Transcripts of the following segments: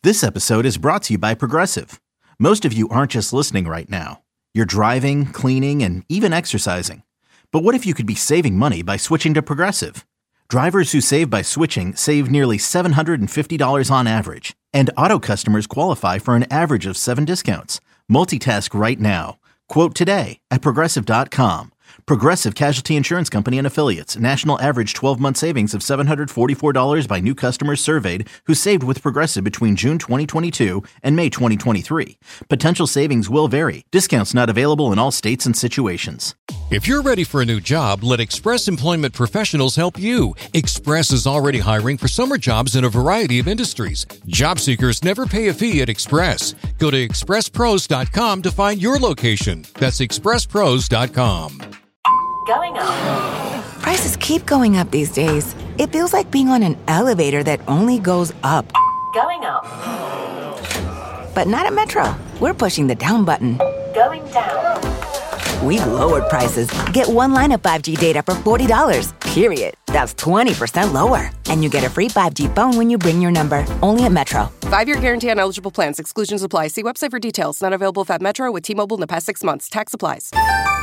This episode is brought to you by Progressive. Most of you aren't just listening right now. You're driving, cleaning, and even exercising. But what if you could be saving money by switching to Progressive? Drivers who save by switching save nearly $750 on average. And auto customers qualify for an average of 7 discounts. Multitask right now. Quote today at Progressive.com. Progressive Casualty Insurance Company and Affiliates. National average 12-month savings of $744 by new customers surveyed who saved with Progressive between June 2022 and May 2023. Potential savings will vary. Discounts not available in all states and situations. If you're ready for a new job, let Express Employment Professionals help you. Express is already hiring for summer jobs in a variety of industries. Job seekers never pay a fee at Express. Go to expresspros.com to find your location. That's expresspros.com. Going up. Prices keep going up these days. It feels like being on an elevator that only goes up. Going up. But not at Metro. We're pushing the down button. Going down. We've lowered prices. Get one line of 5G data for $40, period. That's 20% lower. And you get a free 5G phone when you bring your number. Only at Metro. 5-year guarantee on eligible plans. Exclusions apply. See website for details. Not available at Metro with T-Mobile in the past 6 months. Tax applies.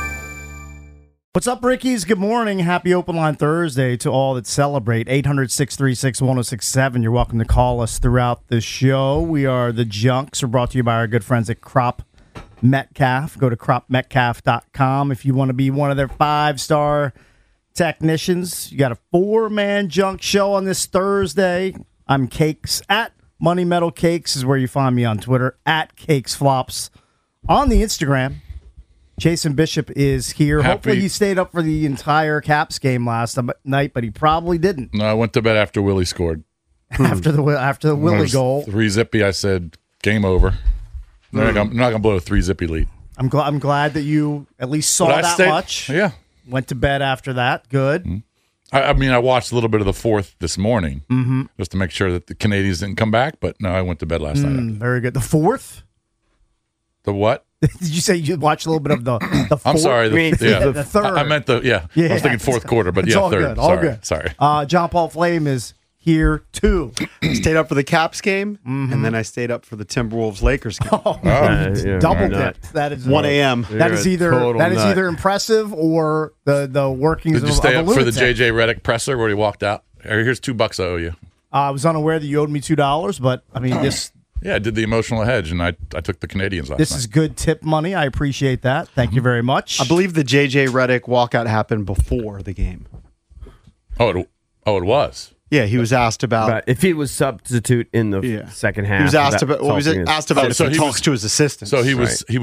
What's up, Rickies? Good morning. Happy Open Line Thursday to all that celebrate. 800-636-1067. You're welcome to call us throughout the show. We are the Junks. We're brought to you by our good friends at Crop Metcalf. Go to cropmetcalf.com if you want to be one of their 5-star technicians. You got a 4-man junk show on this Thursday. I'm Cakes at Money Metal Cakes is where you find me on Twitter, at Cakes Flops on the Instagram. Jason Bishop is here. Hopefully he stayed up for the entire Caps game last night, but he probably didn't. No, I went to bed after Willie scored. after the Willie goal. 3-zippy, I said, game over. I'm not going to blow a 3-zippy lead. I'm glad that you at least saw that much. Yeah. Went to bed after that. Good. Mm-hmm. I watched a little bit of the fourth this morning just to make sure that the Canadians didn't come back, but no, I went to bed last night. Very good. The fourth? The what? Did you say you watched a little bit of the fourth? I'm sorry. The third. I meant the, I was thinking fourth quarter, but all third. Good, all good. Sorry. John Paul Flame is here, too. Stayed up for the Caps game, and then I stayed up for the Timberwolves-Lakers game. Double dipped. That is 1 a.m. That is either impressive or the workings of a Did you stay up for the lunatic. J.J. Redick presser where he walked out? Here's $2 I owe you. I was unaware that you owed me $2, but, I mean, this... Yeah, I did the emotional hedge, and I took the Canadians last night. This is good tip money. I appreciate that. Thank you very much. I believe the J.J. Redick walkout happened before the game. Oh, it was? Yeah, he was asked about if he was substitute in the second half. He was asked about if he talks to his assistant. So he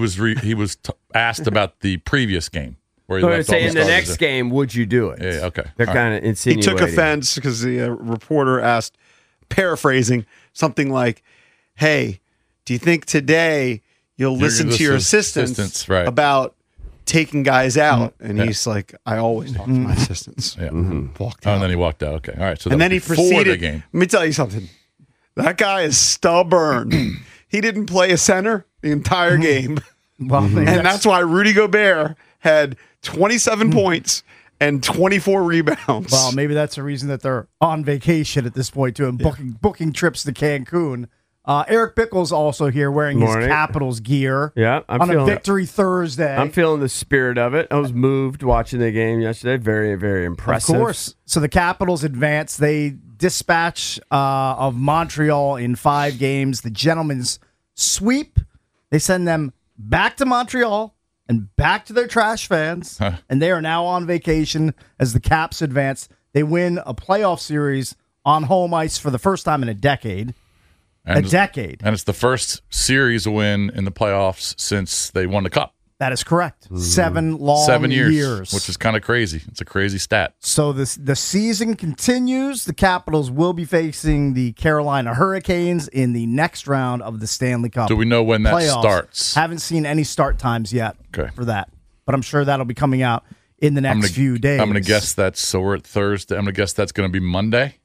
was asked about the previous game where he left all the in the starters next game, would you do it? Yeah, okay. They're kind of insinuating. He took offense because the reporter asked, paraphrasing, something like, "Hey, do you think today you'll listen to your assistants about taking guys out?" And he's like, "I always talk to my assistants." Yeah. Walked out. And then he walked out. Okay. All right. So and then he proceeded. The game. Let me tell you something. That guy is stubborn. He didn't play a center the entire game. And that's why Rudy Gobert had 27 points and 24 rebounds. Well, maybe that's the reason that they're on vacation at this point, too, and booking trips to Cancun. Eric Bickle's also here wearing his Capitals gear on a Victory Thursday. I'm feeling the spirit of it. I was moved watching the game yesterday. Very, very impressive. Of course. So the Capitals advance. They dispatch of Montreal in 5 games. The gentleman's sweep. They send them back to Montreal and back to their trash fans. And they are now on vacation as the Caps advance. They win a playoff series on home ice for the first time in a decade. And decade. And it's the first series win in the playoffs since they won the Cup. That is correct. 7 long 7 years. years. Which is kind of crazy. It's a crazy stat. So the season continues. The Capitals will be facing the Carolina Hurricanes in the next round of the Stanley Cup. Do we know when that playoffs. starts? Haven't seen any start times yet for that. But I'm sure that'll be coming out in the next few days. I'm going to guess so we're at Thursday. I'm going to guess that's going to be Monday.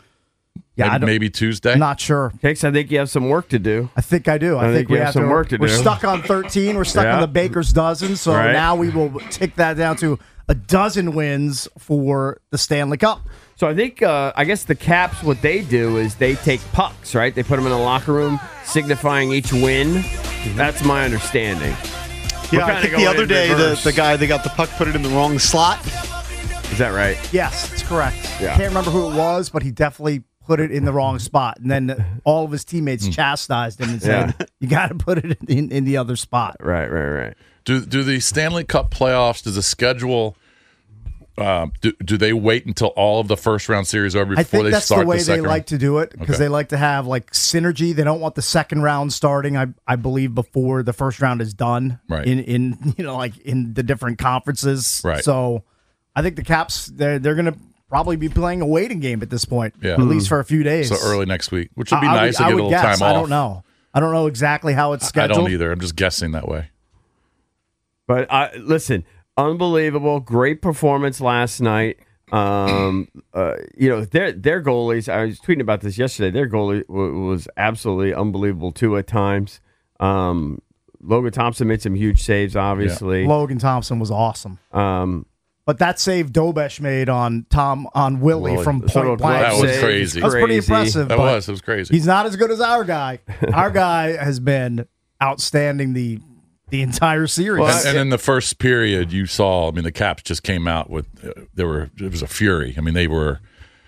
Yeah, maybe Tuesday. Not sure. Cakes, I think you have some work to do. I think I do. I think we have some work to do. We're stuck on 13. We're stuck on the Baker's dozen. So now we will take that down to a dozen wins for the Stanley Cup. So I think, I guess the Caps, what they do is they take pucks, right? They put them in the locker room, signifying each win. That's my understanding. Yeah, I think the other day, the guy, they got the puck, put it in the wrong slot. Is that right? Yes, it's correct. Yeah. Can't remember who it was, but he definitely put it in the wrong spot. And then all of his teammates chastised him and said, you got to put it in the other spot. Right. Do the Stanley Cup playoffs, does the schedule, do they wait until all of the first round series over before they start the second round? I think that's the way they like to do it because they like to have like synergy. They don't want the second round starting, I believe, before the first round is done. Right. In like in the different conferences. Right. So I think the Caps, they're going to probably be playing a waiting game at this point. Yeah. At least for a few days. So early next week, which would be nice to get a little guess. time off. I don't know exactly how it's scheduled. I don't either. I'm just guessing that way. But listen, unbelievable, great performance last night. Their goalies. I was tweeting about this yesterday. Their goalie was absolutely unbelievable too at times. Logan Thompson made some huge saves. Obviously, Logan Thompson was awesome. But that save Dobesh made on Willie from point blank. That was crazy. That was pretty impressive. It was crazy. He's not as good as our guy. Our guy has been outstanding the entire series. And in the first period, you saw, the Caps just came out with, it was a fury. They were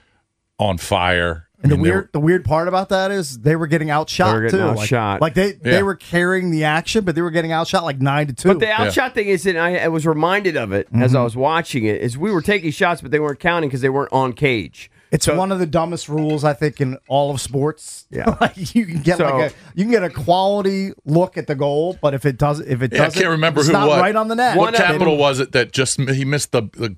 on fire. And the weird part about that is they were getting outshot too. They were carrying the action, but they were getting outshot like 9-2. But the outshot thing is, and I was reminded of it as I was watching it, is we were taking shots, but they weren't counting because they weren't on cage. It's one of the dumbest rules I think in all of sports. Yeah, you can get a quality look at the goal, but if it doesn't, I can't remember it's who not what. right on the net. What capital was it that just he missed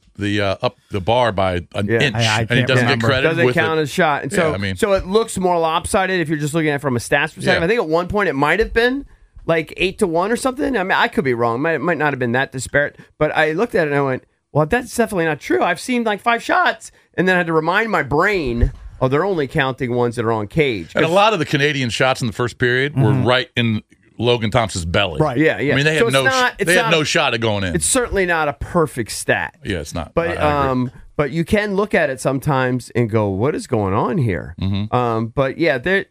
the bar by an inch, and he doesn't get credit. Doesn't with count as shot, and so it looks more lopsided if you're just looking at it from a stats perspective. Yeah. I think at one point it might have been like 8-1 or something. I could be wrong. It might not have been that disparate, but I looked at it and I went, well, that's definitely not true. I've seen like 5 shots, and then I had to remind my brain, they're only counting ones that are on cage. And a lot of the Canadian shots in the first period were right in Logan Thompson's belly. Right. Yeah. They had no shot of going in. It's certainly not a perfect stat. Yeah, it's not. But but you can look at it sometimes and go, what is going on here? Mm-hmm. But yeah, they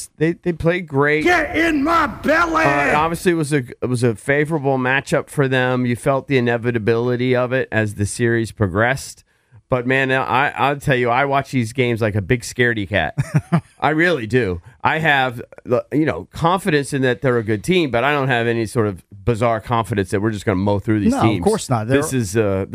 played great. Get in my belly. Obviously, it was a favorable matchup for them. You felt the inevitability of it as the series progressed. But man, I'll tell you, I watch these games like a big scaredy cat. I really do. I have confidence in that they're a good team, but I don't have any sort of bizarre confidence that we're just going to mow through these teams. Of course not. This is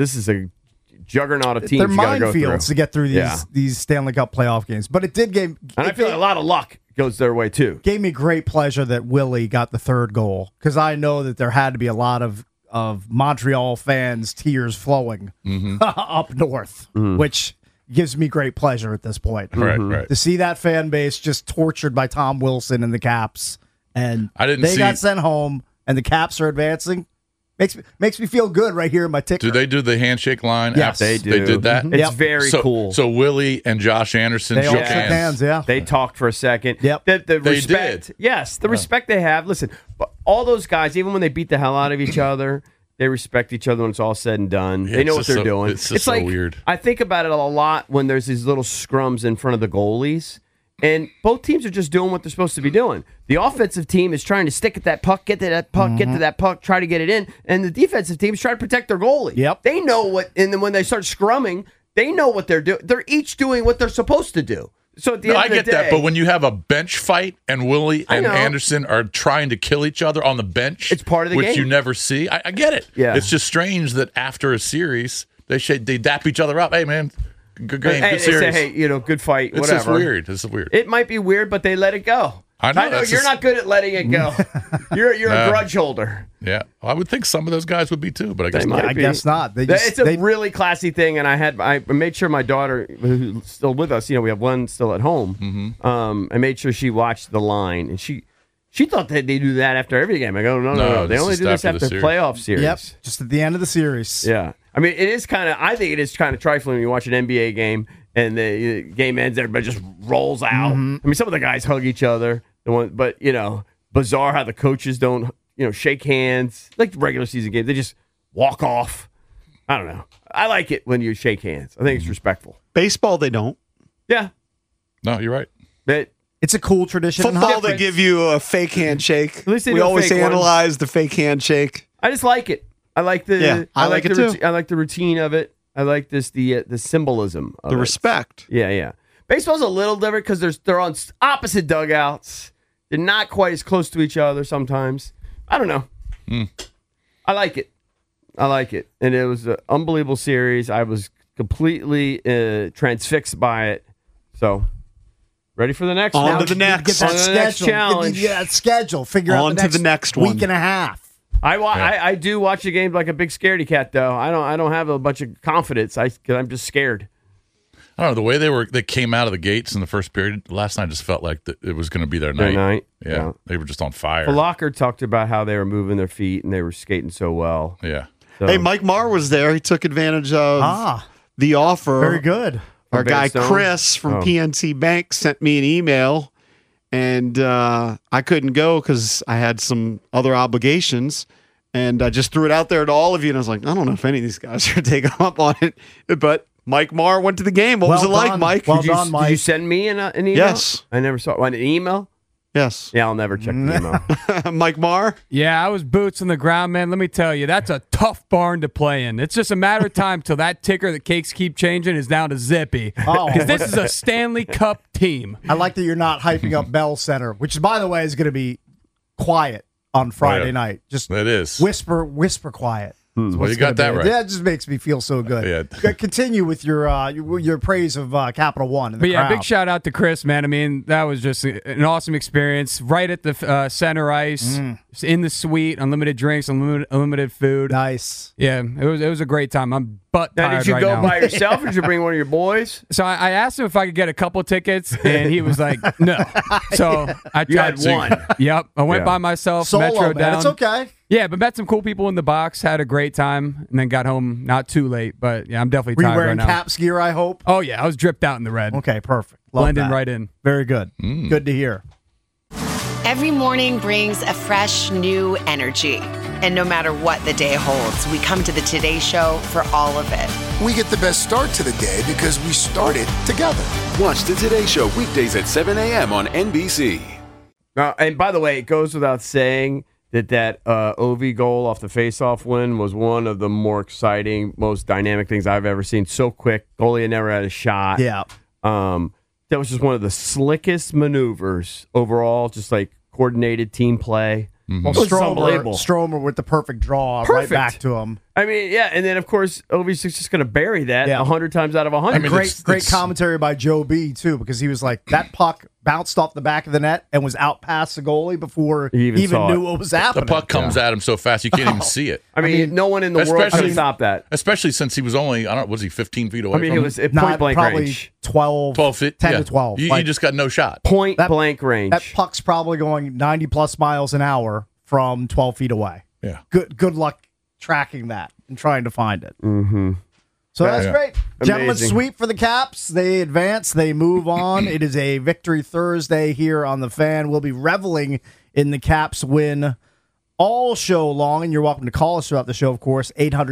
a juggernaut of teams. They're you gotta go minefields to get through these Stanley Cup playoff games. But and I feel like a lot of luck goes their way too. Gave me great pleasure that Willie got the third goal because I know that there had to be a lot of Montreal fans' tears flowing up north, which gives me great pleasure at this point. Right. To see that fan base just tortured by Tom Wilson and the Caps, and they got sent home, and the Caps are advancing. Makes me feel good right here in my ticker. Do they do the handshake line? Yes, they do. They did that? It's very cool. So Willie and Josh Anderson shook hands. Yeah. They talked for a second. Yep. The They respect. did. Yes, the respect they have. Listen, all those guys, even when they beat the hell out of each other, they respect each other when it's all said and done. Yeah, they know what they're doing. It's just so like, weird. I think about it a lot when there's these little scrums in front of the goalies. And both teams are just doing what they're supposed to be doing. The offensive team is trying to stick at that puck, get to that puck, get to that puck, try to get it in. And the defensive team is trying to protect their goalie. Yep. They know what, and then when they start scrumming, they know what they're doing. They're each doing what they're supposed to do. So at the end of the day, that, but when you have a bench fight and Willie and Anderson are trying to kill each other on the bench, it's part of the game, which you never see. I get it. Yeah. It's just strange that after a series they dap each other up. Hey man, good game, good series. Say, hey, good fight. It's whatever. just weird. It's weird. It might be weird, but they let it go. I know you're not good at letting it go. You're a grudge holder. Yeah, I would think some of those guys would be too, but I guess not. I guess not. It's a really classy thing, and I made sure my daughter, who's still with us, we have one still at home. I made sure she watched the line, and she thought that they do that after every game. I go, no. They only do this after the playoff series. Yep, just at the end of the series. Yeah, I mean, I think it is kind of trifling when you watch an NBA game and the game ends, everybody just rolls out. I mean, some of the guys hug each other, but bizarre how the coaches don't shake hands like the regular season game. They just walk off. I don't know. I like it when you shake hands. I think it's respectful. Baseball, they don't. Yeah. No, you're right. But it's a cool tradition. Football, they give you a fake handshake. At least they we do a always fake analyze the fake handshake. I just like it. I like the. Yeah, I like it too. I like the routine of it. I like the symbolism of the it. respect. Yeah. Baseball's a little different because they're on opposite dugouts. They're not quite as close to each other sometimes. I don't know. I like it. And it was an unbelievable series. I was completely transfixed by it. So, ready for the next one? On to the next. Get that schedule. Challenge. Get that schedule. Figure out the next week and a half. I do watch the game like a big scaredy cat, though. I don't have a bunch of confidence because I'm just scared. I don't know, the way they came out of the gates in the first period last night just felt like it was going to be their Their night. night. Yeah, they were just on fire. Locker talked about how they were moving their feet and they were skating so well. Yeah. So, Hey, Mike Marr was there. He took advantage of the offer. Very good. Our guy Stone? Chris from PNC Bank sent me an email, and I couldn't go because I had some other obligations. And I just threw it out there to all of you, and I was like, I don't know if any of these guys are taking up on it. But Mike Marr went to the game. What was it like, Mike? Well done, Mike. Did you send me an email? Yes. I never saw an email. Yes. Yeah, I'll never check the email. Mike Marr? Yeah, I was boots on the ground, man. Let me tell you, that's a tough barn to play in. It's just a matter of time till that ticker that Cakes keep changing is down to Zippy. Because this is a Stanley Cup team. I like that you're not hyping up Bell Center, which, by the way, is going to be quiet on Friday night. Just it is. Whisper quiet. Well, you got that right. Yeah, it just makes me feel so good. Yeah. Continue with your praise of Capital One. And the But yeah, crowd. big shout out to Chris, man. I mean, that was just an awesome experience. Right at the center ice, in the suite, unlimited drinks, unlimited food. Nice. Yeah, it was a great time. I'm butt tired Now, did you right go now. by yourself or did you bring one of your boys? So I asked him if I could get a couple tickets, and he was like, "No." So I You tried had one. Yep, I went Yeah. by myself. Solo, Metro man. down. It's okay. Yeah, but met some cool people in the box. Had a great time, and then got home not too late. But yeah, I'm definitely Were you tired wearing right now. Caps gear, I hope? Oh yeah, I was dripped out in the red. Okay, perfect. Love Blending that. right in. Very good. Good to hear. Every morning brings a fresh, new energy. And no matter what the day holds, we come to the Today Show for all of it. We get the best start to the day because we started together. Watch the Today Show weekdays at 7 a.m. on NBC. And by the way, it goes without saying that OV goal off the faceoff win was one of the more exciting, most dynamic things I've ever seen. So quick. Goalie had never had a shot. Yeah. That was just one of the slickest maneuvers overall, just like coordinated team play. Well, It was unbelievable. Stromer with the perfect draw right back to him. I mean, yeah, and then of course OV's just going to bury that 100 times out of 100. Great commentary by Joe B too, because he was like, that puck bounced off the back of the net and was out past the goalie before he even knew what was happening. The puck comes at him so fast you can't even see it. I mean, no one in the world can stop that. Especially since he was only, was he 15 feet away? I mean, from it was him? at point blank probably range. 12 feet, 10 yeah. to 12. You just got no shot. Point blank range. That puck's probably going 90 plus miles an hour from 12 feet away. Yeah. Good luck tracking that and trying to find it. Mm-hmm. So that's great. Gentlemen Amazing. sweep for the Caps. They advance. They move on. It is a Victory Thursday here on The Fan. We'll be reveling in the Caps win all show long, and you're welcome to call us throughout the show, of course,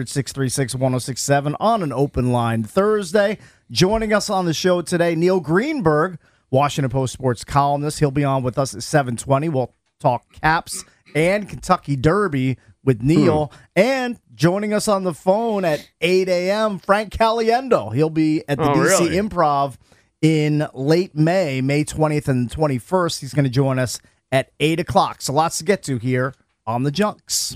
800-636-1067 on an open line Thursday. Joining us on the show today, Neil Greenberg, Washington Post sports columnist. He'll be on with us at 7:20. We'll talk Caps and Kentucky Derby with Neil. And joining us on the phone at 8 a.m., Frank Caliendo. He'll be at the DC Improv in late May 20th and 21st. He's going to join us at 8 o'clock. So lots to get to here on the Junks.